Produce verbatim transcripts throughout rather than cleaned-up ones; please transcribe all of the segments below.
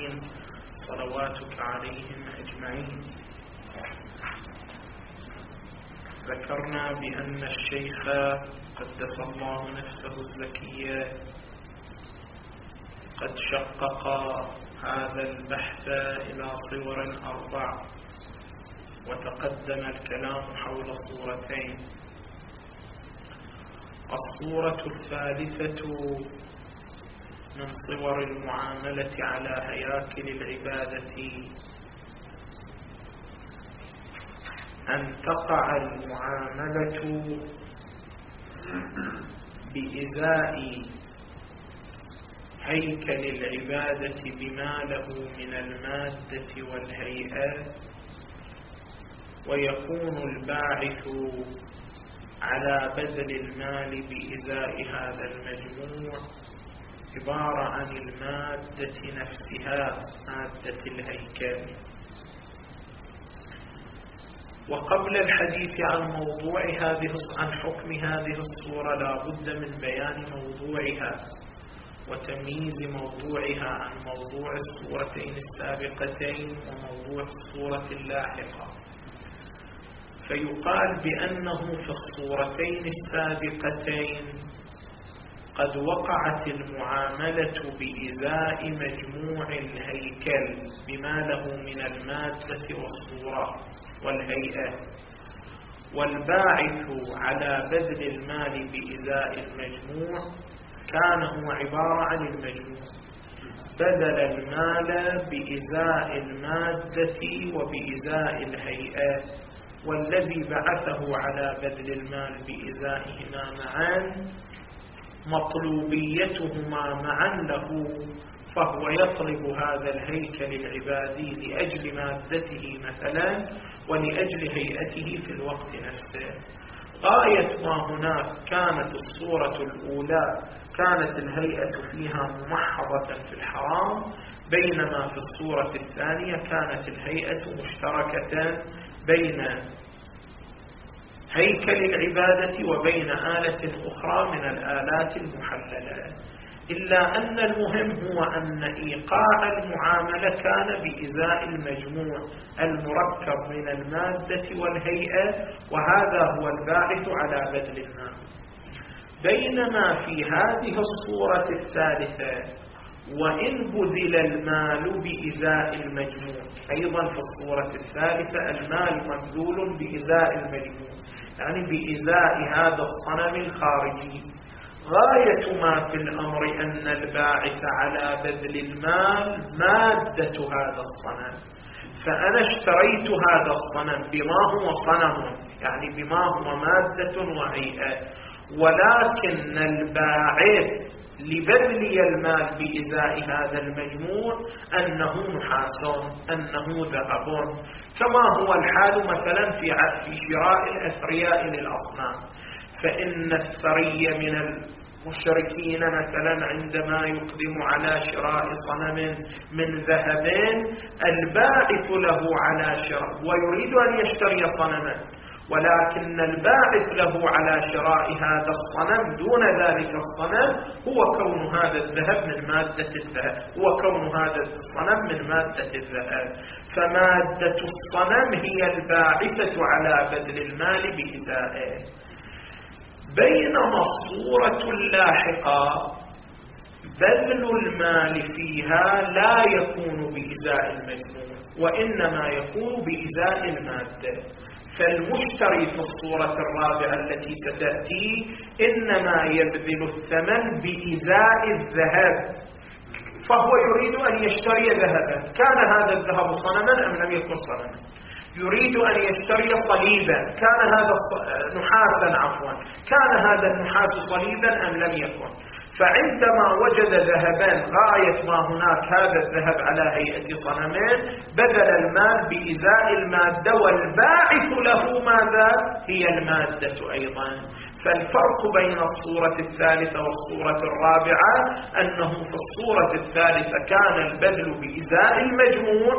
المرسلين صلواتك عليهم أجمعين. ذكرنا بأن الشيخ قدس الله نفسه الزكية قد شقق هذا البحث إلى صور أربع، وتقدم الكلام حول صورتين. الصورة الثالثة من صور المعاملة على هياكل العبادة أن تقع المعاملة بإزاء هيكل العبادة بما له من المادة والهيئة، ويكون الباعث على بذل المال بإزاء هذا المجموع عبارة عن المادة نفسها، مادة الهيكل. وقبل الحديث عن موضوع هذه عن حكم هذه الصورة لا بد من بيان موضوعها وتمييز موضوعها عن موضوع الصورتين السابقتين وموضوع الصورة اللاحقة. فيقال بأنه في الصورتين السابقتين قد وقعت المعاملة بإزاء مجموع الهيكل بما له من المادة والصورة والهيئة، والباعث على بذل المال بإزاء المجموع كان هو عبارة عن المجموع، بذل المال بإزاء المادة وبإزاء الهيئة، والذي بعثه على بذل المال بإزائهما معا مطلوبيتهما معا له، فهو يطلب هذا الهيكل العبادي لأجل مادته مثلا ولأجل هيئته في الوقت نفسه. غاية ما هناك كانت الصورة الأولى كانت الهيئة فيها ممحضة في الحرام، بينما في الصورة الثانية كانت الهيئة مشتركة بين هيكل العبادة وبين آلة أخرى من الآلات المحللة. إلا أن المهم هو أن إيقاع المعاملة كان بإزاء المجموع المركب من المادة والهيئة، وهذا هو الباعث على بذل المال. بينما في هذه الصورة الثالثة وإن بذل المال بإزاء المجموع، أيضا في الصورة الثالثة المال مبذول بإزاء المجموع، يعني بإزاء هذا الصنم الخارجي. غاية ما في الأمر أن الباعث على بذل المال مادة هذا الصنم، فأنا اشتريت هذا الصنم بما هو صنم، يعني بما هو مادة وهيئة، ولكن الباعث لبذل المال بإزاء هذا المجموع أنه نحاس، أنه ذهب، كما هو الحال مثلا في في شراء الأثرياء للأصنام. فإن الثري من المشركين مثلا عندما يقدم على شراء صنم من ذهب، الباعث له على شراء ويريد أن يشتري صنما، ولكن الباعث له على شراء هذا الصنم دون ذلك الصنم هو كون هذا الذهب من مادة الذهب، هو كون هذا الصنم من مادة الذهب. فمادة الصنم هي الباعثة على بذل المال بإزائه. بينما الصورة اللاحقة بذل المال فيها لا يكون بإزاء المجموع، وإنما يكون بإزاء المادة. فالمشتري في الصورة الرابعة التي ستأتي إنما يبذل الثمن بإزاء الذهب، فهو يريد أن يشتري ذهبا، كان هذا الذهب صنما أم لم يكن صنما؟ يريد أن يشتري صليبا، كان هذا نحاسا عفوا، كان هذا النحاس صليبا أم لم يكن؟ فعندما وجد ذهبا غاية ما هناك هذا الذهب على هيئة صنمين، بذل المال بإزاء المادة، والباعث له ماذا؟ هي المادة أيضا. فالفرق بين الصورة الثالثة والصورة الرابعة أنه في الصورة الثالثة كان البذل بإزاء المجموع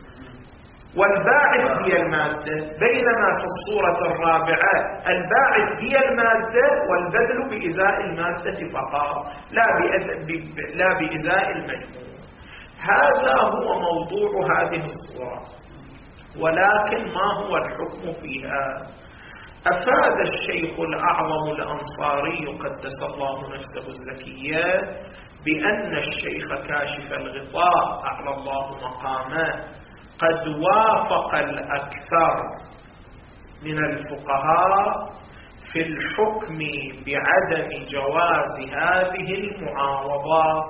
والباعث هي المادة، بينما في الصورة الرابعة الباعث هي المادة والبذل بإزاء المادة فقط، لا لا بإزاء المجموع. هذا هو موضوع هذه الصورة. ولكن ما هو الحكم فيها؟ أفاد الشيخ الأعظم الأنصاري قدس الله نفسه الزكية بأن الشيخ كاشف الغطاء أعلى الله مقامه قد وافق الأكثر من الفقهاء في الحكم بعدم جواز هذه المعاوضات،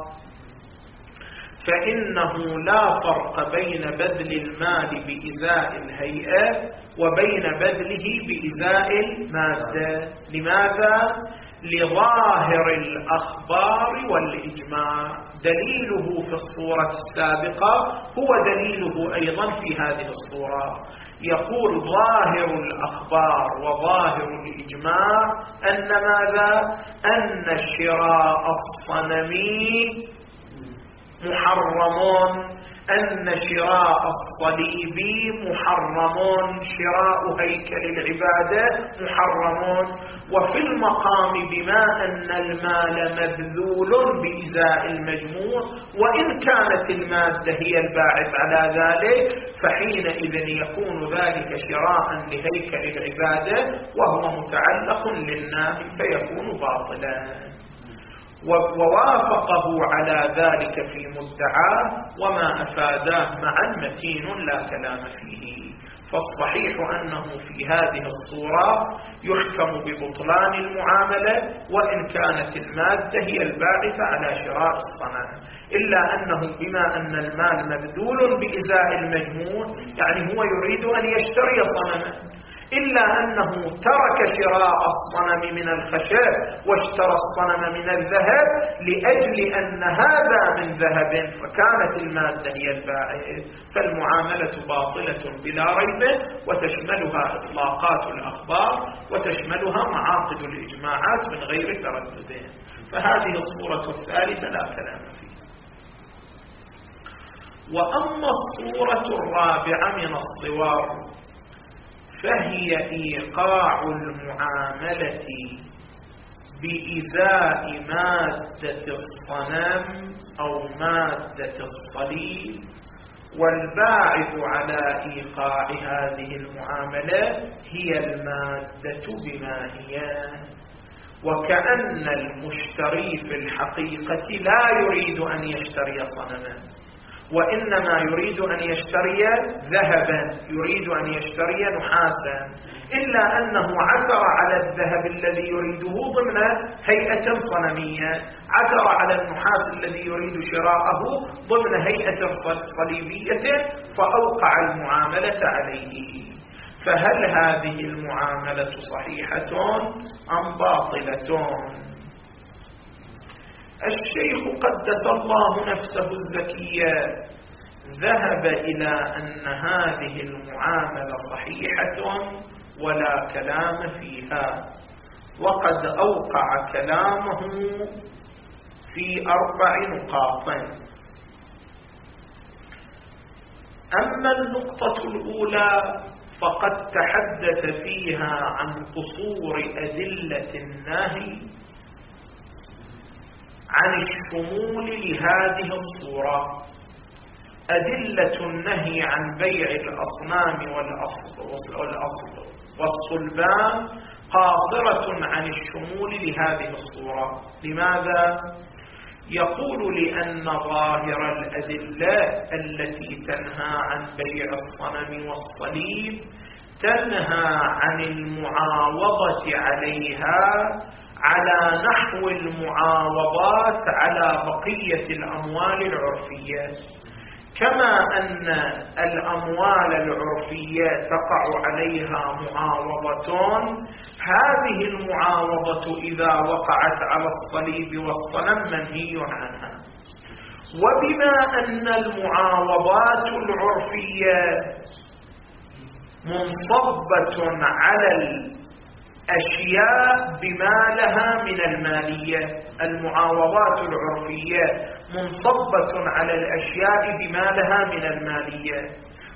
فإنه لا فرق بين بذل المال بإزاء الهيئة وبين بذله بإزاء المادة. لماذا؟ لظاهر الأخبار والإجماع. دليله في الصورة السابقة هو دليله أيضا في هذه الصورة. يقول ظاهر الأخبار وظاهر الإجماع أن ماذا؟ أن شراء الصنم محرمون، أن شراء الصليب محرمون، شراء هيكل العبادة محرمون. وفي المقام بما أن المال مبذول بإزاء المجموع، وإن كانت المادة هي الباعث على ذلك، فحينئذ يكون ذلك شراء لهيكل العبادة وهو متعلق للناهي فيكون باطلا. ووافقه على ذلك في مدعاه، وما أفاداه معا متين لا كلام فيه. فالصحيح أنه في هذه الصورة يحكم ببطلان المعاملة وإن كانت المادة هي الباعثة على شراء الصنم، إلا أنه بما أن المال مبذول بإزاء المجموع يعني هو يريد أن يشتري صنما، إلا أنه ترك شراء الصنم من الخشب واشترى الصنم من الذهب لأجل أن هذا من ذهب فكانت المادة هي البائع، فالمعاملة باطلة بلا ريب، وتشملها إطلاقات الأخبار وتشملها معاقد الإجماعات من غير تردد. فهذه الصورة الثالثة لا كلام فيها. وأما الصورة الرابعة من الصور فهي إيقاع المعاملة بإزاء مادة الصنم أو مادة الصليب، والباعث على إيقاع هذه المعاملة هي المادة بما هي. وكأن المشتري في الحقيقة لا يريد أن يشتري صنما، وإنما يريد أن يشتري ذهبا، يريد أن يشتري نحاسا، إلا أنه عثر على الذهب الذي يريده ضمن هيئة صنمية، عثر على النحاس الذي يريد شراءه ضمن هيئة صليبية، فأوقع المعاملة عليه. فهل هذه المعاملة صحيحة أم باطلة؟ الشيخ قدس الله نفسه الزكية ذهب إلى أن هذه المعاملة صحيحة ولا كلام فيها، وقد أوقع كلامه في أربع نقاط. أما النقطة الأولى فقد تحدث فيها عن قصور أدلة النهي عن الشمول لهذه الصورة. أدلة النهي عن بيع الأصنام والأصل والصلبان قاصرة عن الشمول لهذه الصورة. لماذا؟ يقول لأن ظاهر الأدلة التي تنهى عن بيع الصنم والصليب تنهى عن المعاوضة عليها على نحو المعاوضات على بقية الأموال العرفية، كما أن الأموال العرفية تقع عليها معاوضة، هذه المعاوضة إذا وقعت على الصليب والصنم منهي عنها. وبما أن المعاوضات العرفية منصبة على الأشياء بما لها من المالية، المعاوضات العرفية منصبة على الأشياء بما لها من المالية،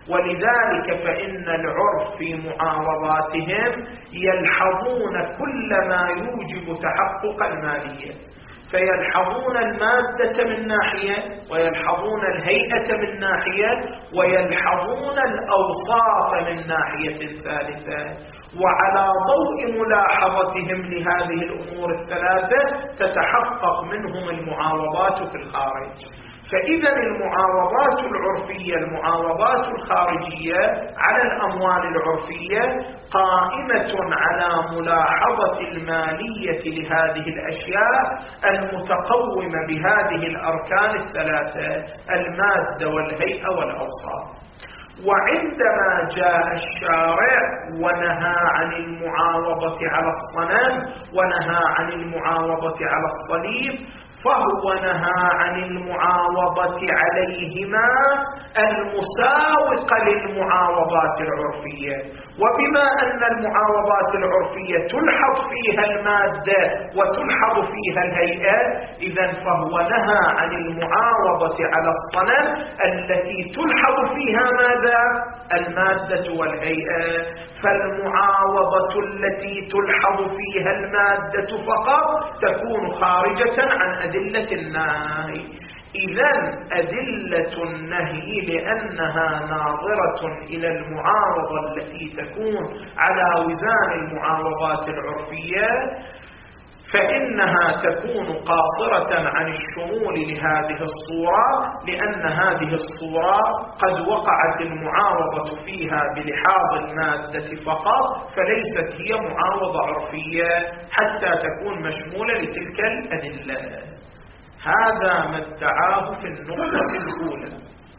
ولذلك فإن العرف في معاوضاتهم يلحظون كل ما يوجب تحقق المالية، فيلحظون المادة من ناحية، ويلحظون الهيئة من ناحية، ويلحظون الأوصاف من ناحية ثالثة. وعلى ضوء ملاحظتهم لهذه الأمور الثلاثة تتحقق منهم المعاوضات في الخارج. فإذا المعاوضات العرفية، المعاوضات الخارجية على الأموال العرفية قائمة على ملاحظة المالية لهذه الأشياء المتقومة بهذه الأركان الثلاثة: المادة والهيئة والأوصاف. وعندما جاء الشارع ونهى عن المعاوضة على الصنم ونهى عن المعاوضة على الصليب، فهو نهى عن المعاوضة عليهما المساوقة للمعاوضات العرفية. وبما أن المعاوضات العرفية تلحظ فيها المادة وتلحظ فيها الهيئة، إذن فهو نهى عن المعاوضة على الصنم التي تلحظ فيها ماذا؟ المادة والهيئة. فالمعاوضة التي تلحظ فيها المادة فقط تكون خارجة عن أدلة النهي. إذن أدلة النهي لأنها ناظرة إلى المعاوضة التي تكون على وزان المعاوضات العرفية، فإنها تكون قاصرة عن الشمول لهذه الصورة، لأن هذه الصورة قد وقعت المعاوضة فيها بلحاظ المادة فقط، فليست هي معاوضة عرفية حتى تكون مشمولة لتلك الأدلة. هذا ما ادعاه في النقطة الأولى.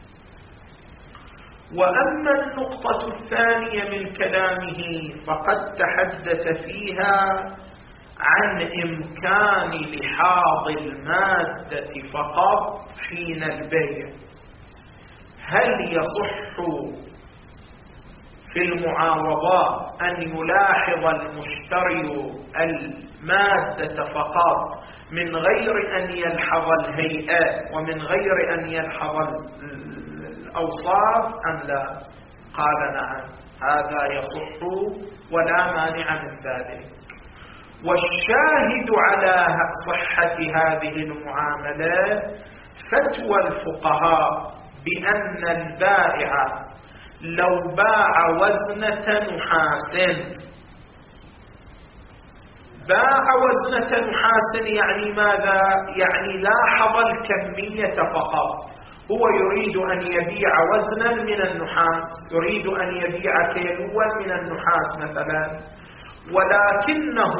وأما النقطة الثانية من كلامه فقد تحدث فيها عن إمكان لحاظ المادة فقط حين البيع. هل يصح في المعاوضات أن يلاحظ المشتري المادة فقط من غير أن يلحظ الهيئة ومن غير أن يلحظ الأوصاف أم لا؟ قال نعم، هذا يصح ولا مانع من ذلك. والشاهد على صحة هذه المعاملة فتوى الفقهاء بأن البائع لو باع وزنة نحاس، باع وزنة نحاس يعني ماذا؟ يعني لاحظ الكمية فقط. هو يريد أن يبيع وزنا من النحاس، يريد أن يبيع كيلوا من النحاس مثلا، ولكنه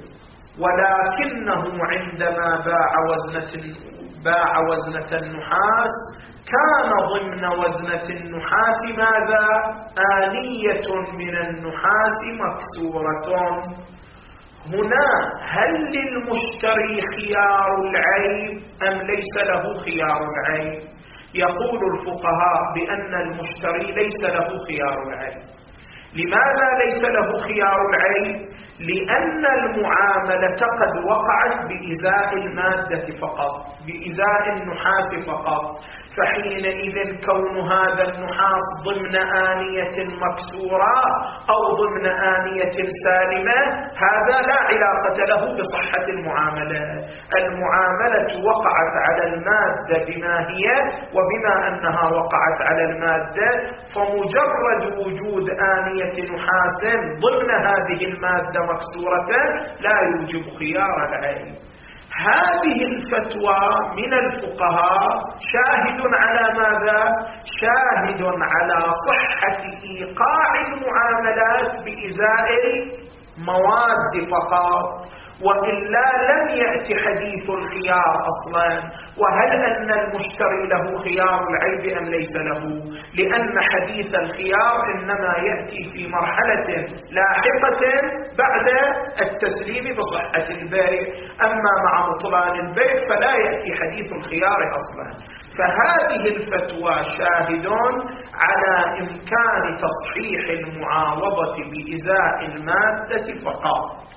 ولكنه عندما باع وزنة باع وزنة النحاس كان ضمن وزنة النحاس ماذا؟ آنية من النحاس مكسورة. هنا هل للمشتري خيار العيب أم ليس له خيار العيب؟ يقول الفقهاء بأن المشتري ليس له خيار العيب. لماذا ليس له خيار العيب؟ لأن المعاملة قد وقعت بإزاء المادة فقط، بإزاء النحاس فقط، فحينئذ كون هذا النحاس ضمن آنية مكسورة أو ضمن آنية سالمة هذا لا علاقة له بصحة المعاملة. المعاملة وقعت على المادة بما هي، وبما أنها وقعت على المادة فمجرد وجود آنية نحاس ضمن هذه المادة مكسورة لا يوجب خيار العين. هذه الفتوى من الفقهاء شاهد على ماذا؟ شاهد على صحة إيقاع المعاملات بإزاء المواد فقط، وإلا لم يأتي حديث الخيار أصلا. وهل أن المشتري له خيار العيب أم ليس له؟ لأن حديث الخيار إنما يأتي في مرحلة لاحقة بعد التسليم بصحة البيع، أما مع بطلان البيع فلا يأتي حديث الخيار أصلا. فهذه الفتوى شاهد على إمكان تصحيح المعاوضة بإزاء المادة فقط.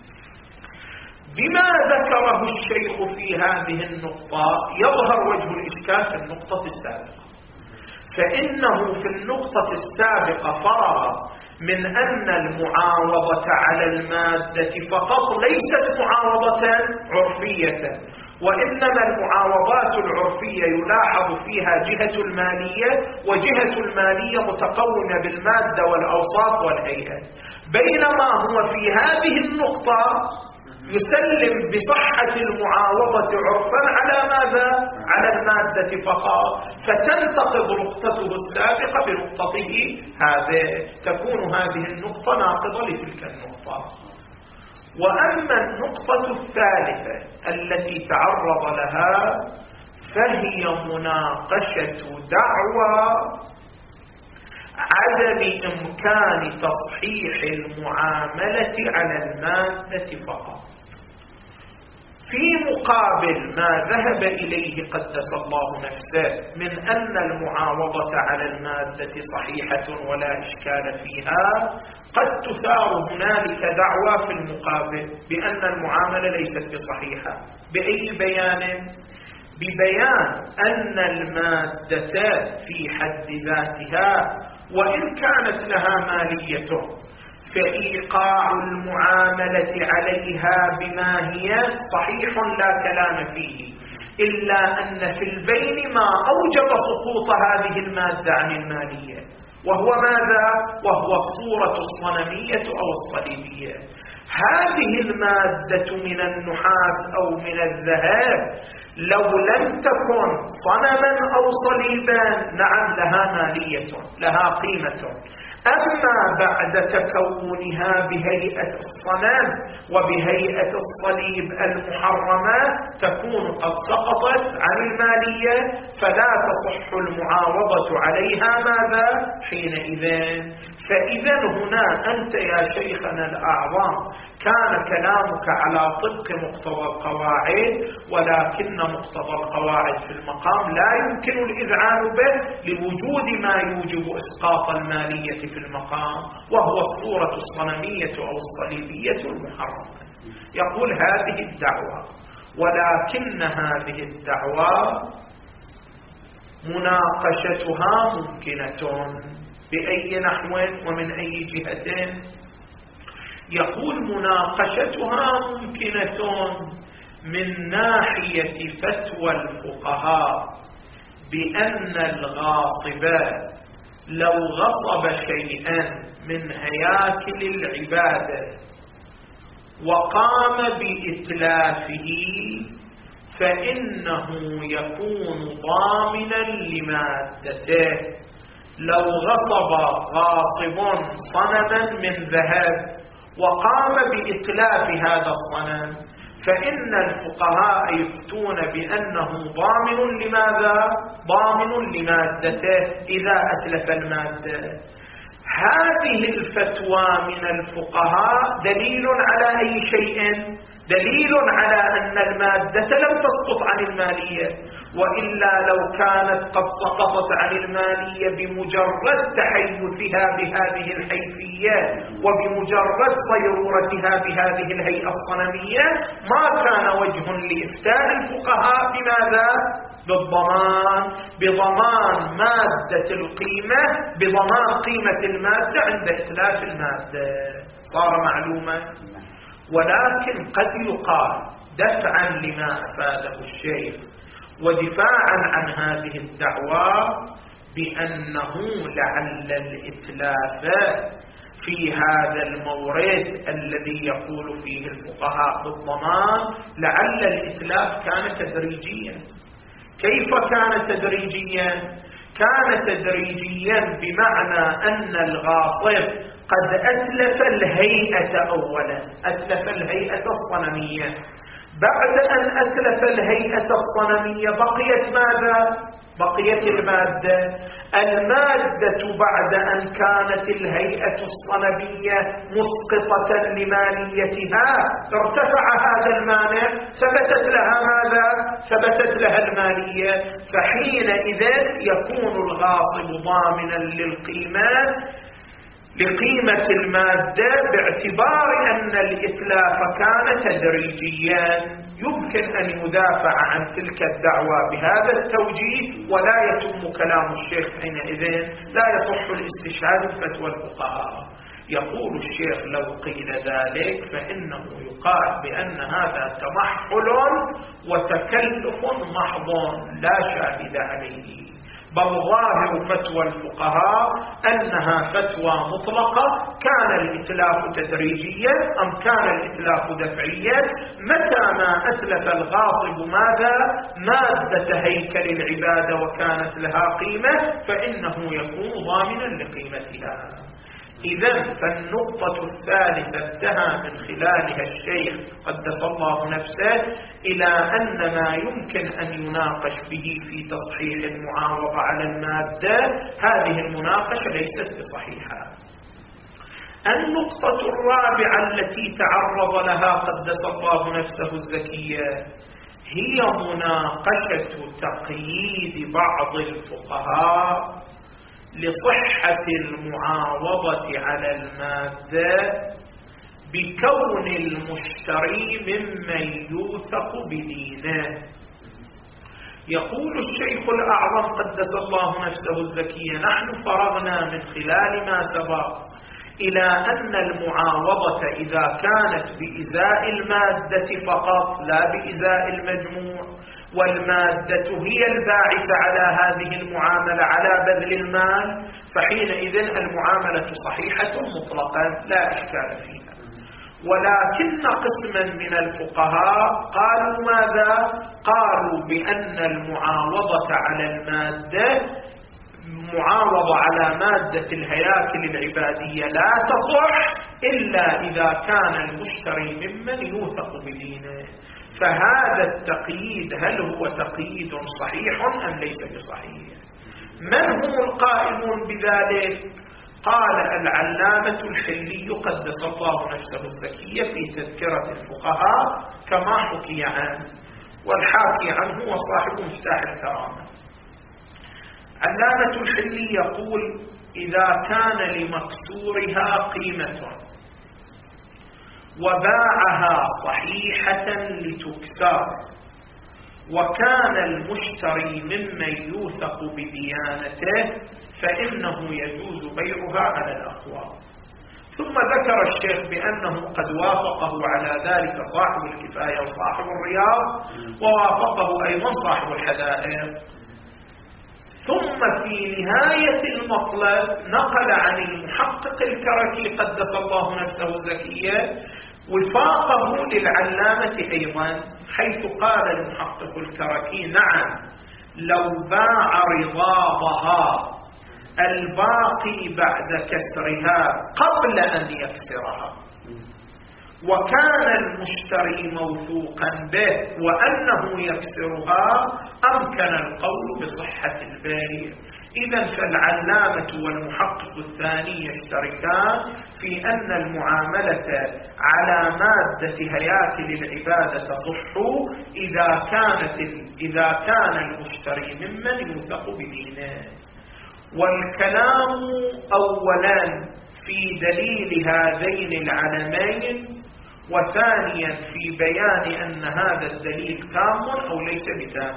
بما ذكره الشيخ في هذه النقطة يظهر وجه الإشكال في النقطة السابقة. فإنه في النقطة السابقة فرغ من أن المعاوضة على المادة فقط ليست معاوضة عرفية، وإنما المعاوضات العرفية يلاحظ فيها جهة المالية، وجهة المالية متقومة بالمادة والأوصاف والهيئة، بينما هو في هذه النقطة يسلم بصحة المعاوضة عرفا على ماذا؟ على المادة فقط، فتنتقض نقطته السابقة بنقطته هذه، تكون هذه النقطة ناقضة لتلك النقطة. وأما النقطة الثالثة التي تعرض لها فهي مناقشة دعوى عدم إمكان تصحيح المعاملة على المادة فقط، في مقابل ما ذهب إليه قدس الله نفسه من أن المعاوضة على المادة صحيحة ولا إشكال فيها. قد تثار هنالك دعوى في المقابل بأن المعاملة ليست بصحيحة. بأي بيان؟ ببيان أن المادة في حد ذاتها وإن كانت لها مالية فإيقاع المعاملة عليها بما هي صحيح لا كلام فيه، إلا أن في البين ما أوجب سقوط هذه المادة عن المالية، وهو ماذا؟ وهو الصورة الصنمية أو الصليبية. هذه المادة من النحاس أو من الذهب لو لم تكن صنما أو صليبا نعم لها مالية، لها قيمة، أما بعد تكونها بهيئة الصنم وبهيئة الصليب المحرمة تكون قد سقطت عن المالية، فلا تصح المعاوضة عليها ماذا؟ حينئذ. فإذا هنا أنت يا شيخنا الأعظم كان كلامك على طبق مقتضى القواعد، ولكن مقتضى القواعد في المقام لا يمكن الإذعان به لوجود ما يوجب إسقاط المالية في المقام، وهو الصورة الصنمية أو الصليبية المحرمة. يقول هذه الدعوة، ولكن هذه الدعوة مناقشتها ممكنة. بأي نحو ومن أي جهة؟ يقول مناقشتها ممكنة من ناحية فتوى الفقهاء بأن الغاصب لو غصب شيئا من هياكل العبادة وقام بإتلافه فإنه يكون ضامنا لمادته. لو غصب غاصب صنما من ذهب وقام بإتلاف هذا الصنم فإن الفقهاء يفتون بأنه ضامن لماذا؟ ضامن لمادته إذا أتلف المادة. هذه الفتوى من الفقهاء دليل على أي شيء؟ دليل على أن المادة لم تسقط عن المالية، وإلا لو كانت قد سقطت عن المالية بمجرد تحيثها بهذه الحيثية وبمجرد صيرورتها بهذه الهيئة الصنمية ما كان وجه لإفتاء الفقهاء بماذا؟ بالضمان، بضمان مادة القيمة، بضمان قيمة المادة عند إتلاف المادة. صار معلومة؟ ولكن قد يقال دفعا لما أفاده الشيخ ودفاعا عن هذه الدعوى بأنه لعل الإتلاف في هذا المورد الذي يقول فيه الفقهاء بالضمان لعل الإتلاف كان تدريجيا. كيف كان تدريجيا؟ كان تدريجيا بمعنى أن الغاصب قد أتلف الهيئة أولا، أتلف الهيئة الصنمية، بعد أن أتلف الهيئة الصنمية بقيت ماذا؟ بقيت المادة. المادة بعد أن كانت الهيئة الصنمية مسقطة لماليتها ارتفع هذا المانع، ثبتت لها ماذا؟ ثبتت لها المالية، فحينئذ يكون الغاصب ضامنا للقيمة بقيمة المادة باعتبار أن الإتلاف كان تدريجيا. يمكن أن يدافع عن تلك الدعوة بهذا التوجيه، ولا يتم كلام الشيخ حينئذ، لا يصح الاستشهاد بفتوى الفقهاء. يقول الشيخ لو قيل ذلك فإنه يقال بأن هذا تمحل وتكلف محض لا شاهد عليه، بل ظاهر فتوى الفقهاء أنها فتوى مطلقة. كان الإتلاف تدريجيا أم كان الإتلاف دفعيا، متى ما أتلف الغاصب ماذا؟ مادة هيكل العبادة وكانت لها قيمة، فإنه يكون ضامنا لقيمتها. إذن فالنقطة الثالثة انتهى من خلالها الشيخ قدس الله نفسه إلى أن ما يمكن أن يناقش به في تصحيح المعاوضة على المادة، هذه المناقشة ليست بصحيحة. النقطة الرابعة التي تعرض لها قدس الله نفسه الزكية هي مناقشة تقييد بعض الفقهاء لصحة المعاوضة على المادة بكون المشتري ممن يوثق بدينه. يقول الشيخ الأعظم قدس الله نفسه الزكية: نحن فرغنا من خلال ما سبق إلى أن المعاوضة إذا كانت بإزاء المادة فقط لا بإزاء المجموع، والمادة هي الباعثة على هذه المعاملة على بذل المال، فحينئذ المعاملة صحيحة مطلقا لا إشكال فيها. ولكن قسما من الفقهاء قالوا ماذا؟ قالوا بأن المعاوضة على المادة معاوضة على مادة الهياكل العبادية لا تصح إلا إذا كان المشتري ممن يوثق بدينه. فهذا التقييد هل هو تقييد صحيح أم ليس بصحيح؟ من هم القائمون بذلك؟ قال العلامة الحلي قدس الله نفسه الزكية في تذكرة الفقهاء كما حكي عنه، والحاكي عنه هو صاحب مفتاح الكرامة. علامة الحلي يقول: إذا كان لمكسورها قيمة وباعها صحيحة لتكسر وكان المشتري ممن يوثق بديانته فإنه يجوز بيعها على الأخوار. ثم ذكر الشيخ بأنه قد وافقه على ذلك صاحب الكفاية وصاحب الرياض، ووافقه أيضا صاحب الحدائق. ثم في نهاية المطلب نقل عن المحقق الكركي قدس الله نفسه الزكية وفاقه للعلامة أيضا، حيث قال المحقق الكركي: نعم، لو باع رضاضها الباقي بعد كسرها قبل أن يكسرها وكان المشتري موثوقا به وأنه يكسرها أمكن القول بصحة البيع. إذن فالعلامة والمحقق الثاني يشتركان في أن المعاملة على مادة هياكل العبادة تصح إذا كانت إذا كان المشتري ممن يوثق بدينه. والكلام أولا في دليل هذين العلمين، وثانيا في بيان أن هذا الدليل تام أو ليس بتام.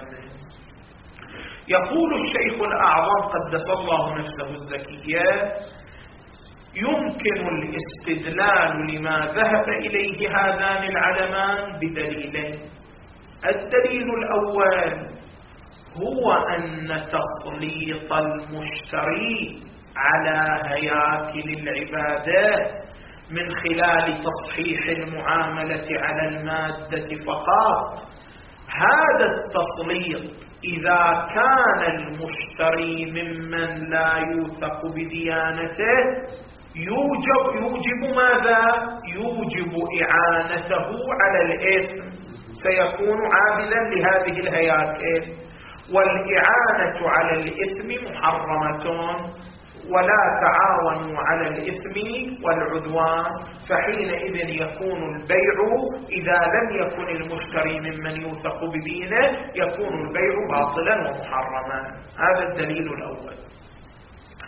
يقول الشيخ الأعظم قدس الله نفسه الزكية: يمكن الاستدلال لما ذهب إليه هذان العلمان بدليلين. الدليل الأول هو أن تسليط المشتري على هياكل العبادات من خلال تصحيح المعاملة على المادة فقط، هذا التسليط إذا كان المشتري ممن لا يوثق بديانته يوجب, يوجب ماذا؟ يوجب إعانته على الإثم، سيكون عابدا لهذه الهياكل، والإعانة على الإثم محرمة، ولا تعاونوا على الإثم والعدوان. فحينئذ يكون البيع إذا لم يكن المشتري ممن يوثق بدينه يكون البيع باطلا ومحرما. هذا الدليل الأول.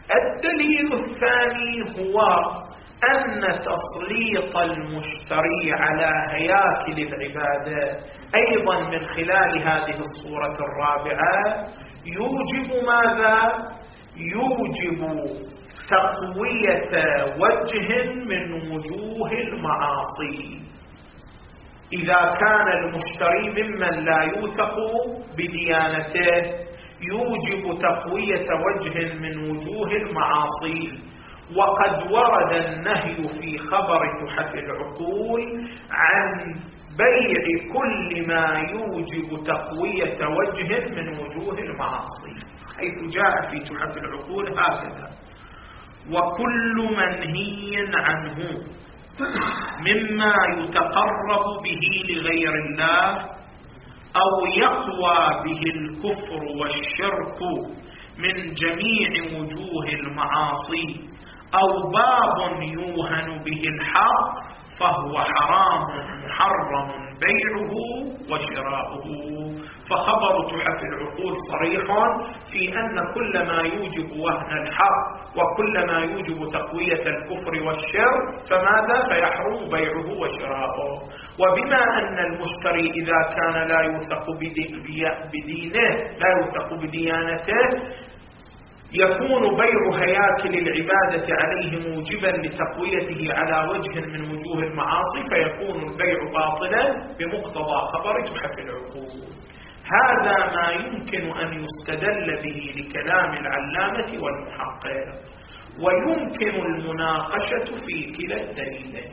الدليل الثاني هو أن تسليط المشتري على هياكل العبادة أيضا من خلال هذه الصورة الرابعة يوجب ماذا؟ يوجب تقوية وجه من وجوه المعاصي. إذا كان المشتري ممن لا يوثق بديانته يوجب تقوية وجه من وجوه المعاصي. وقد ورد النهي في خبر تحف العقول عن بيع كل ما يوجب تقوية وجه من وجوه المعاصي، حيث جاء في تحف العقول هكذا: وكل منهي عنه مما يتقرب به لغير الله أو يقوى به الكفر والشرك من جميع وجوه المعاصي أو باب يوهن به الحق فهو حرام محرم بيعه وشراؤه. فخبر تحف العقول صريح في أن كل ما يوجب وهن الحق وكل ما يوجب تقوية الكفر والشر فماذا؟ فيحرم بيعه وشراؤه. وبما أن المشتري إذا كان لا يوثق بدينه لا يوثق بديانته يكون بيع هياكل العبادة عليه موجبا لتقويته على وجه من وجوه المعاصي، فيكون البيع باطلا بمقتضى خبر تحف العقول. هذا ما يمكن أن يستدل به لكلام العلامة والمحقق، ويمكن المناقشة في كلا الدليلين.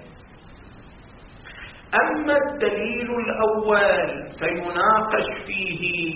أما الدليل الأول فيناقش فيه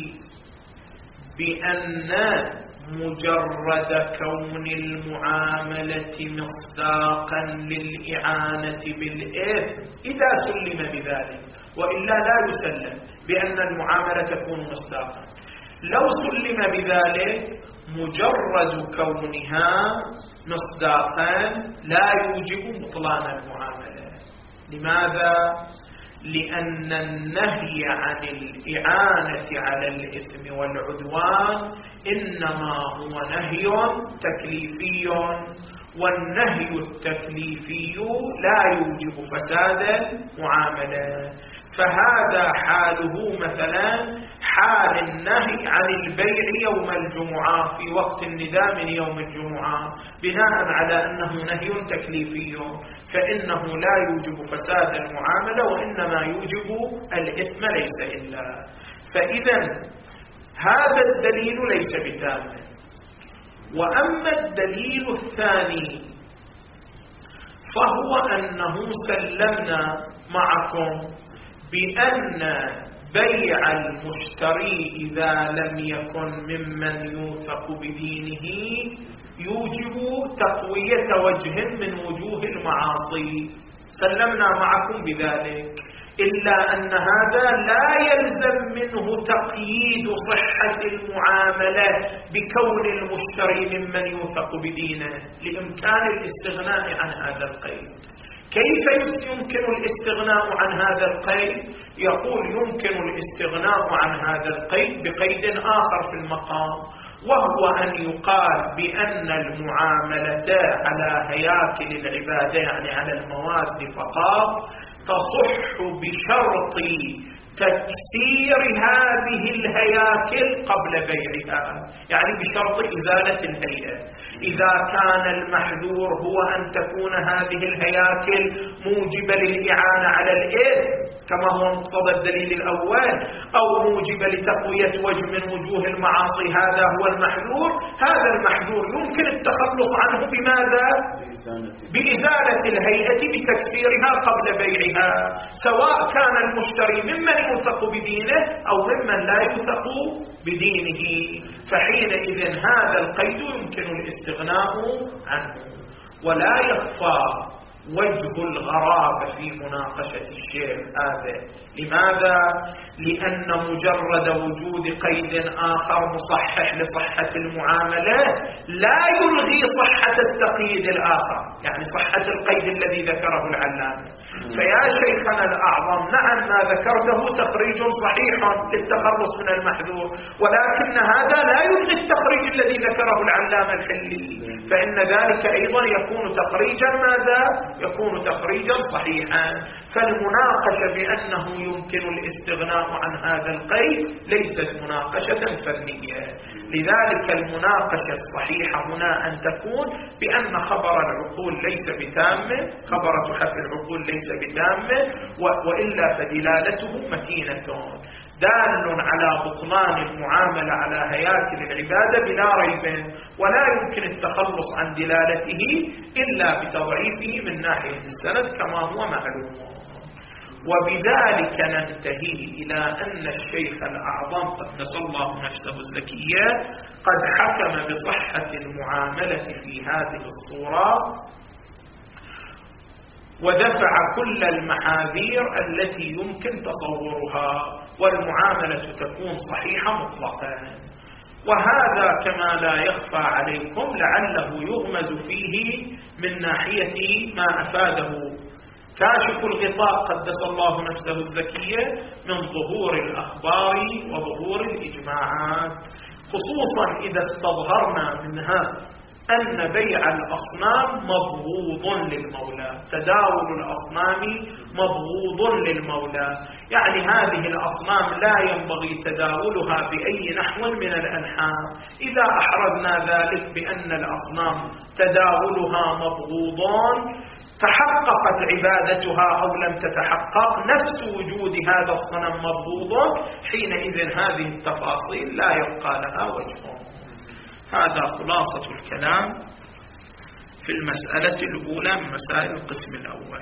بأن مجرد كون المعاملة مصداقا للإعانة بالإثم إذا سلم بذلك، وإلا لا يسلم بأن المعاملة تكون مصداقا. لو سلم بذلك مجرد كونها مصداقا لا يوجب بطلان المعاملة. لماذا؟ لأن النهي عن الإعانة على الإثم والعدوان إنما هو نهي تكليفي، والنهي التكليفي لا يوجب فساد المعاملة. فهذا حاله مثلا حال النهي عن البيع يوم الجمعة في وقت النداء من يوم الجمعة بناء على أنه نهي تكليفي، فإنه لا يوجب فساد المعاملة وإنما يوجب الإثم ليس إلا. فإذا هذا الدليل ليس بتام. وأما الدليل الثاني فهو أنه سلمنا معكم بأن بيع المشتري إذا لم يكن ممن يوثق بدينه يوجب تقوية وجه من وجوه المعاصي، سلمنا معكم بذلك، إلا أن هذا لا يلزم منه تقييد صحة المعاملة بكون المشتري ممن يوثق بدينه لإمكان الاستغناء عن هذا القيد. كيف يمكن الاستغناء عن هذا القيد؟ يقول يمكن الاستغناء عن هذا القيد بقيد آخر في المقام، وهو أن يقال بأن المعاملة على هياكل العبادة يعني على المواد فقط تصح بشرط تكسير هذه الهياكل قبل بيعها، يعني بشرط إزالة الهيئة. إذا كان المحذور هو أن تكون هذه الهياكل موجبة للإعانة على الإثم كما هو مقتضى الدليل الأول، أو موجبة لتقوية وجه من وجوه المعاصي، هذا هو المحذور. هذا المحذور يمكن التخلص عنه بماذا؟ بإزالة الهيئة بتكسيرها قبل بيعها، سواء كان المشتري ممن يوثق بدينه أو ممن لا يوثق بدينه. فحينئذ هذا القيد يمكن الاستغناء عنه. ولا يخفى وجه الغرابة في مناقشة الشيخ هذا. لماذا؟ لأن مجرد وجود قيد آخر مصحح لصحة المعاملة لا يلغي صحة التقييد الآخر، يعني صحة القيد الذي ذكره العلامة. فيا شيخنا الأعظم، نعم ما ذكرته تخريج صحيح للتخلص من المحذور، ولكن هذا لا يلغي التخريج الذي ذكره العلامة الحلي، فإن ذلك أيضا يكون تخريجا ماذا؟ يكون تخريجا صحيحا. فالمناقشة بأنه يمكن الاستغناء عن هذا القيد ليست مناقشة فنية. لذلك المناقشة الصحيحة هنا أن تكون بأن خبر العقول ليس بتامة، خبر تحف العقول ليس بتامة، وإلا فدلالته متينة دال على بطلان المعاملة على هياكل العبادة بلا ريب، ولا يمكن التخلص عن دلالته إلا بتضعيفه من ناحية السند كما هو معلوم. وبذلك ننتهي إلى أن الشيخ الأعظم قدس الله نفسه الزكية قد حكم بصحة المعاملة في هذه الصورة، ودفع كل المحاذير التي يمكن تصورها، والمعاملة تكون صحيحة مطلقا. وهذا كما لا يخفى عليكم لعله يغمز فيه من ناحية ما أفاده كاشف الغطاء قدس الله نفسه الزكية من ظهور الأخبار وظهور الإجماعات، خصوصا إذا استظهرنا منها أن بيع الأصنام مبغوض للمولى، تداول الأصنام مبغوض للمولى، يعني هذه الأصنام لا ينبغي تداولها بأي نحو من الأنحاء. إذا أحرزنا ذلك بأن الأصنام تداولها مبغوض، تحققت عبادتها أو لم تتحقق، نفس وجود هذا الصنم مبغوض، حينئذ هذه التفاصيل لا يبقى لها وجه. هذا خلاصة الكلام في المسألة الأولى من مسائل القسم الأول.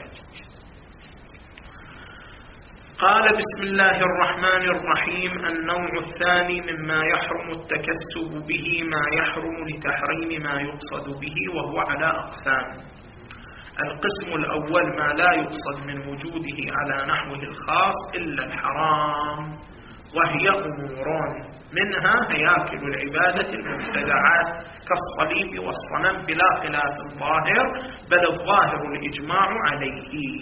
قال بسم الله الرحمن الرحيم: النوع الثاني مما يحرم التكسب به ما يحرم لتحريم ما يقصد به، وهو على أقسام. القسم الأول ما لا يقصد من وجوده على نحوه الخاص إلا الحرام، وهي أمور منها هياكل العبادة المبتدعات كالصليب والصنم بلا خلاف ظاهر، بل الظاهر الإجماع عليه،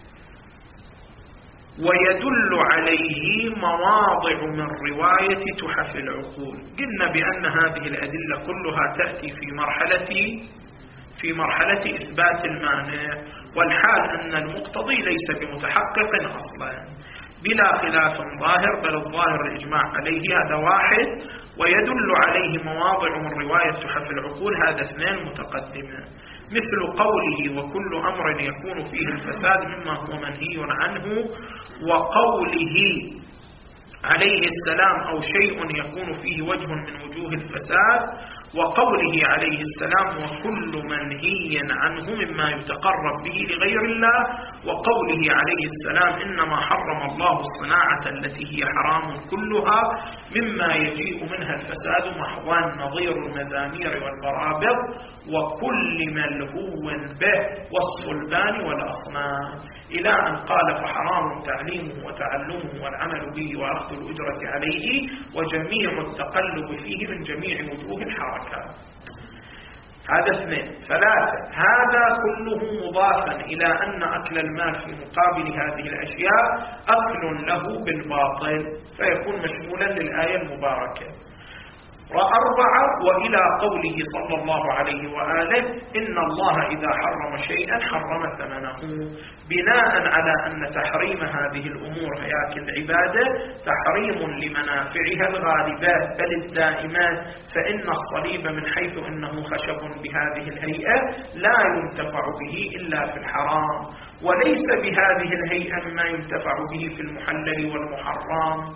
ويدل عليه مواضع من رواية تحف العقول. قلنا بأن هذه الأدلة كلها تأتي في مرحلة في مرحلة إثبات المانع، والحال أن المقتضي ليس بمتحقق أصلا. بلا خلاف ظاهر بل الظاهر الإجماع عليه، هذا واحد. ويدل عليه مواضع من رواية تحف العقول، هذا اثنين متقدمة. مثل قوله: وكل أمر يكون فيه الفساد مما هو منهي عنه، وقوله عليه السلام: أو شيء يكون فيه وجه من وجوه الفساد، وقوله عليه السلام: وكل منهي عنه مما يتقرب به لغير الله، وقوله عليه السلام: إنما حرم الله الصناعة التي هي حرام كلها مما يجيء منها الفساد محضا، نظير المزامير والبرابر، وكل ملهو به والصلبان والأصنام، إلى أن قال: فحرام تعليمه وتعلمه والعمل به وأخذ الأجرة عليه وجميع التقلب فيه من جميع وجوه الحركات. هذا اثنين. ثلاثة: هذا كله مضافا إلى أن أكل المال في مقابل هذه الأشياء أكل له بالباطل، فيكون مشمولا للآية المباركة. وأربعة: وإلى قوله صلى الله عليه وآله: إن الله إذا حرم شيئا حرم ثمنه، بناء على أن تحريم هذه الأمور هياكل العبادة تحريم لمنافعها الغالبات بل الدائمات، فإن الصليب من حيث إنه خشب بهذه الهيئة لا ينتفع به إلا في الحرام، وليس بهذه الهيئة ما ينتفع به في المحلل والمحرم.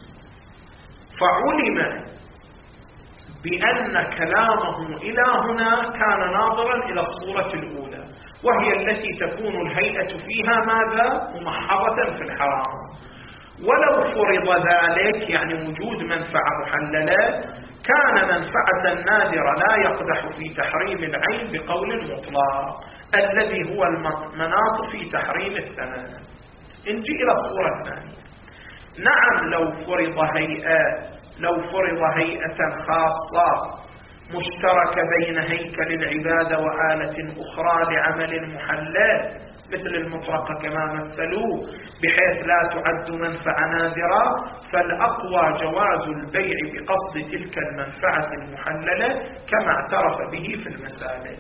فعلم بأن كلامه إلى هنا كان ناظرا إلى الصورة الأولى، وهي التي تكون الهيئة فيها ماذا؟ ممحضة في الحرام. ولو فرض ذلك يعني وجود منفعة محللة كان منفعة نادرة لا يقدح في تحريم العين بقول مطلق الذي هو المناط في تحريم الثمن. نجي إلى الصورة الثانية. نعم لو فرض هيئة لو فرض هيئة خاصة مشتركة بين هيكل العبادة وآلة أخرى لعمل محلل مثل المطرقة كما مثلوه بحيث لا تعد منفعة نادرة، فالأقوى جواز البيع بقصد تلك المنفعة المحللة كما اعترف به في المسالك.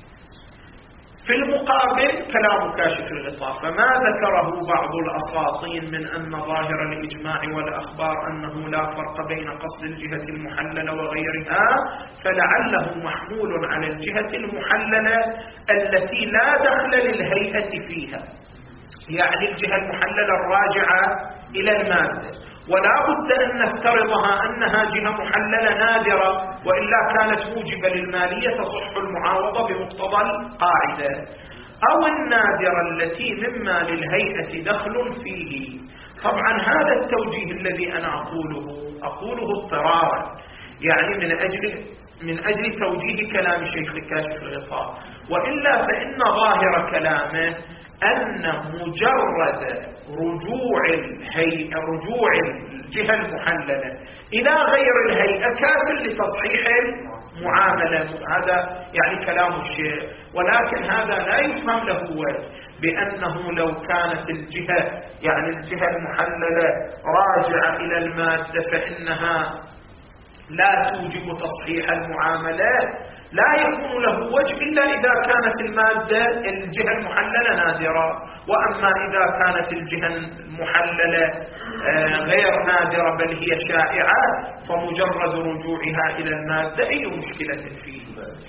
في المقابل كلام كاشف الغطاء، فما ذكره بعض الأساطين من أن ظاهر الإجماع والأخبار أنه لا فرق بين قصد الجهة المحللة وغيرها، فلعله محمول على الجهة المحللة التي لا دخل للهيئة فيها، يعني الجهة المحللة الراجعة إلى المادة، ولا بد أن نفترضها أنها جهة محللة نادرة وإلا كانت موجبة للمالية تصح المعاوضة بمقتضى القاعدة، أو النادرة التي مما للهيئة دخل فيه. طبعا هذا التوجيه الذي أنا أقوله أقوله اضطرارا، يعني من أجل من أجل توجيه كلام شيخ كاشف الغطاء، وإلا فإن ظاهر كلامه أن مجرد رجوع الهيئة رجوع الجهة المحللة إلى غير الهيئة كافٍ لتصحيح المعاملة. هذا يعني كلام الشيخ، ولكن هذا لا يفهم له وجه بأنه لو كانت الجهة يعني الجهة المحللة راجعة إلى المادة فإنها لا توجب تصحيح المعاملات، لا يكون له وجه إلا إذا كانت المادة الجهة المحللة نادرة، وأما إذا كانت الجهة المحللة غير نادرة بل هي شائعة فمجرد رجوعها إلى المادة أي مشكلة فيه.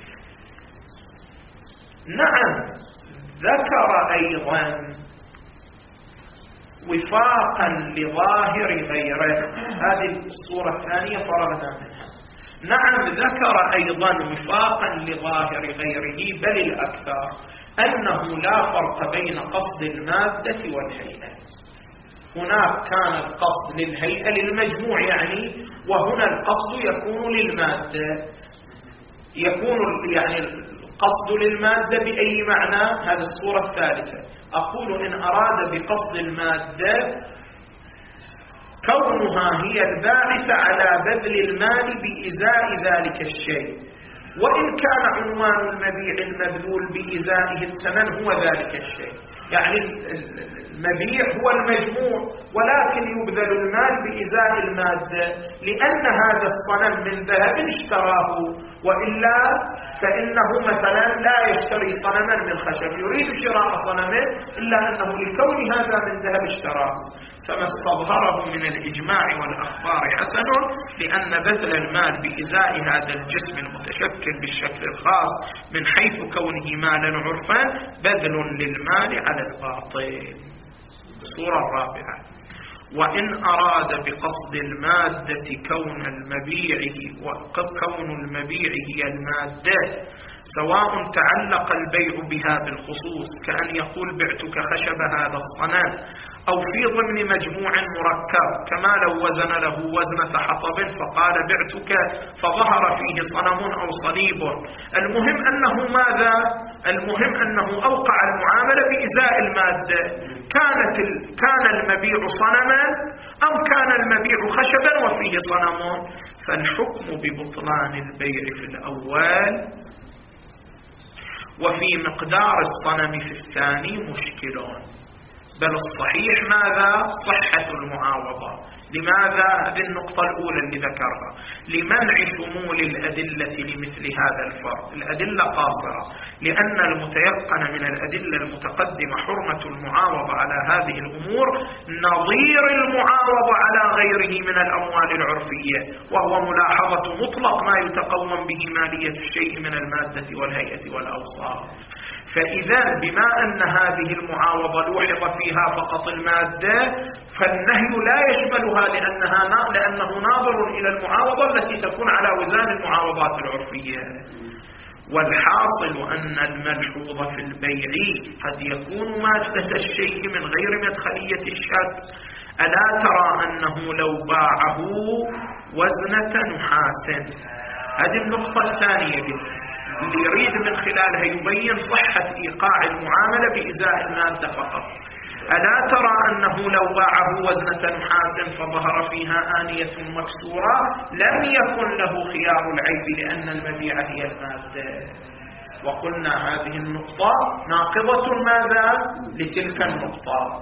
نعم ذكر أيضا وفاقا لظاهر غيره، هذه الصورة الثانية فرغنا منها. نعم ذكر أيضا وفاقا لظاهر غيره بل الأكثر أنه لا فرق بين قصد المادة والهيئة. هناك كان القصد للهيئة للمجموع يعني، وهنا القصد يكون للمادة، يكون يعني القصد للمادة بأي معنى؟ هذه الصورة الثالثة. أقول إن أراد بقصد المادة كونها هي الباعثة على بذل المال بإزاء ذلك الشيء، وإن كان عنوان المبيع المبذول بإزائه الثمن هو ذلك الشيء، يعني المبيع هو المجموع ولكن يبذل المال بإزاء المادة، لأن هذا الصنم من ذهب اشتراه، وإلا فإنه مثلا لا يشتري صنما من خشب، يريد شراء صنمه إلا أنه لكون هذا من ذهب اشتراه. فما استظهره من الإجماع والأخبار حسن، لأن بذل المال بإزاء هذا الجسم المتشكل بالشكل الخاص من حيث كونه مالا عرفا بذل للمال على الباطل. الصورة الرابعة: وإن أراد بقصد المادة كون المبيع وكون المبيع هي المادة، سواء تعلق البيع بها بالخصوص كأن يقول بعتك خشب هذا الصنم، أو في ضمن مجموع مركب كما لو وزن له وزنة حطب فقال بعتك فظهر فيه صنم أو صليب. المهم أنه ماذا؟ المهم أنه أوقع المعاملة بإزاء المادة، كانت كان المبيع صنما أو كان المبيع خشبا وفيه صنم، فالحكم ببطلان البيع في الأول وفي مقدار الصنم في الثاني مشكلون، بل الصحيح ماذا؟ صحة المعاوضة. لماذا؟ هذه النقطة الأولى اللي ذكرها، لمنع شمول الأدلة لمثل هذا الفرق. الأدلة قاصرة، لأن المتيقن من الأدلة المتقدمة حرمة المعاوضة على هذه الأمور نظير المعاوضة على غيره من الأموال العرفية، وهو ملاحظة مطلق ما يتقوم به مالية الشيء من المادة والهيئة والأوصاف. فإذا بما أن هذه المعاوضة لوحظ فيها فقط المادة، فالنهي لا يشملها لأنها لأنه ناظر إلى المعاوضة التي تكون على وزان المعاوضات العرفية. والحاصل أن الملحوظ في البيع قد يكون مادة الشيء من غير مدخلية الشك، ألا ترى أنه لو باعه وزنة نحاس. هذه النقطة الثانية اللي يريد من خلالها يبين صحة إيقاع المعاملة بإزاء المادة فقط. ألا ترى أنه لو باعه وزنة نحاس فظهر فيها آنية مكسورة لم يكن له خيار العيب لأن المبيع هي المادة. وقلنا هذه النقطة ناقضة ماذا؟ لتلك النقطة.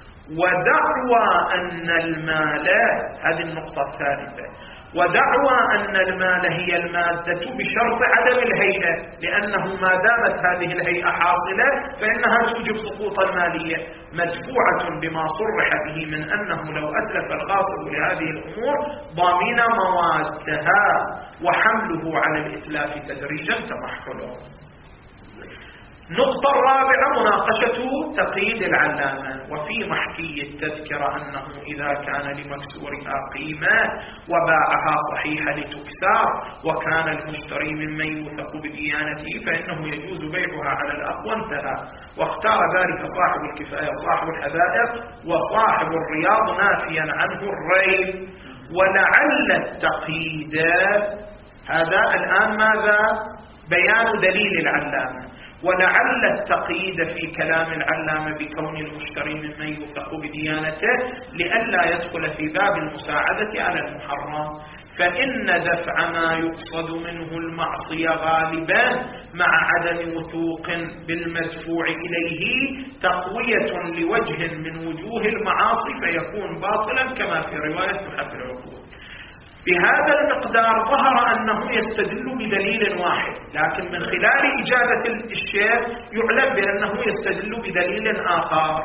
ودعوى أن المال، هذه النقطة الثالثة، ودعوى أن المال هي المادة بشرط عدم الهيئة، لأنه ما دامت هذه الهيئة حاصلة فإنها توجب سقوط المالية، مدفوعة بما صرح به من أنه لو أتلف الغاصب لهذه الأمور ضامن موادها وحمله على الإتلاف تدريجا تمحله. النقطة الرابعة مناقشة تقييد العلامة. وفي محكي التذكرة أنه إذا كان لمكسورها قيمة وباعها صحيحة لتكسر وكان المشتري ممن يوثق بديانته فإنه يجوز بيعها على الأقوى انتهى. واختار ذلك صاحب الكفاية صاحب الحدائق وصاحب الرياض نافيا عنه الريب. ولعل التقييد، هذا الآن ماذا؟ بيان دليل العلامة. ولعل التقييد في كلام العلامة بكون المشتري ممن يوثق بديانته لئلا يدخل في باب المساعدة على المحرم، فإن دفع ما يقصد منه المعصية غالبا مع عدم وثوق بالمدفوع إليه تقوية لوجه من وجوه المعاصي فيكون باطلا كما في رواية محب العقود. بهذا المقدار ظهر أنه يستدل بدليل واحد، لكن من خلال إجابة الشيخ يعلم بأنه يستدل بدليل آخر،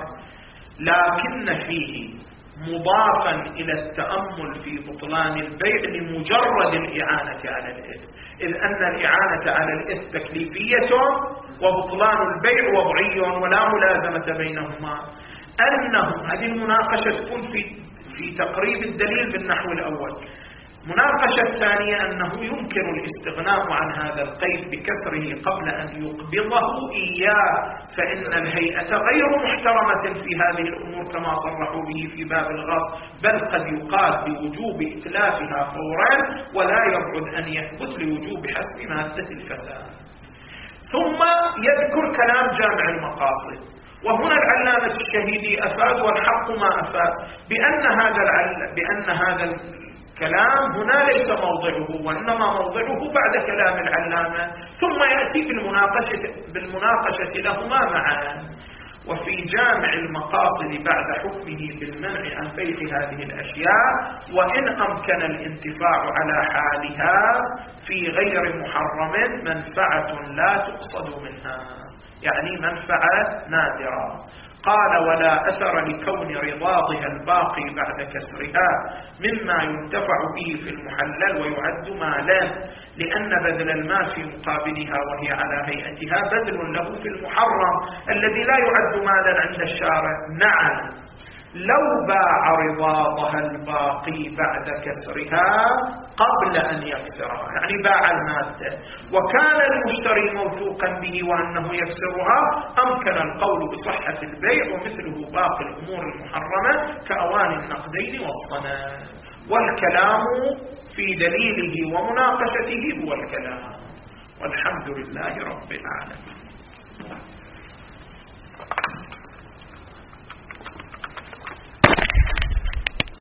لكن فيه مضافا إلى التأمل في بطلان البيع لمجرد الإعانة على الإثم، إذ أن الإعانة على الإثم تكليفية وبطلان البيع وضعي ولا ملازمة بينهما. أنه هذه المناقشة تكون في في تقريب الدليل بالنحو الأول. مناقشة الثانية أنه يمكن الاستغناء عن هذا القيد بكسره قبل أن يقبضه إياه، فإن الهيئة غير محترمة في هذه الأمور كما صرحوا به في باب الغصب، بل قد يقال بوجوب إتلافها فورا ولا يبعد أن يثبت لوجوب حسب مادة الفساد. ثم يذكر كلام جامع المقاصد، وهنا العلامة الشهيدي أفاد والحق ما أفاد بأن هذا العل... بأن هذا الكلام هنا ليس موضعه، وإنما موضعه بعد كلام العلامة، ثم يأتي بالمناقشة, بالمناقشة لهما معا. وفي جامع المقاصد بعد حكمه بالمنع عن بيع هذه الأشياء وإن أمكن الانتفاع على حالها في غير محرم منفعة لا تقصد منها، يعني منفعة نادرة. قال ولا أثر لكون رضاضها الباقي بعد كسرها مما ينتفع به في المحلل ويعد مالا، لأن بذل المال في مقابلها وهي على هيئتها بذل له في المحرم الذي لا يعد مالا عند الشارع. نعم، لو باع رضاضها الباقي بعد كسرها قبل أن يكسرها، يعني باع المادة وكان المشتري موثوقا به وأنه يكسرها، أمكن القول بصحة البيع ومثله باقي الأمور المحرمة كأواني النقدين والصنم. والكلام في دليله ومناقشته هو الكلام، والحمد لله رب العالمين.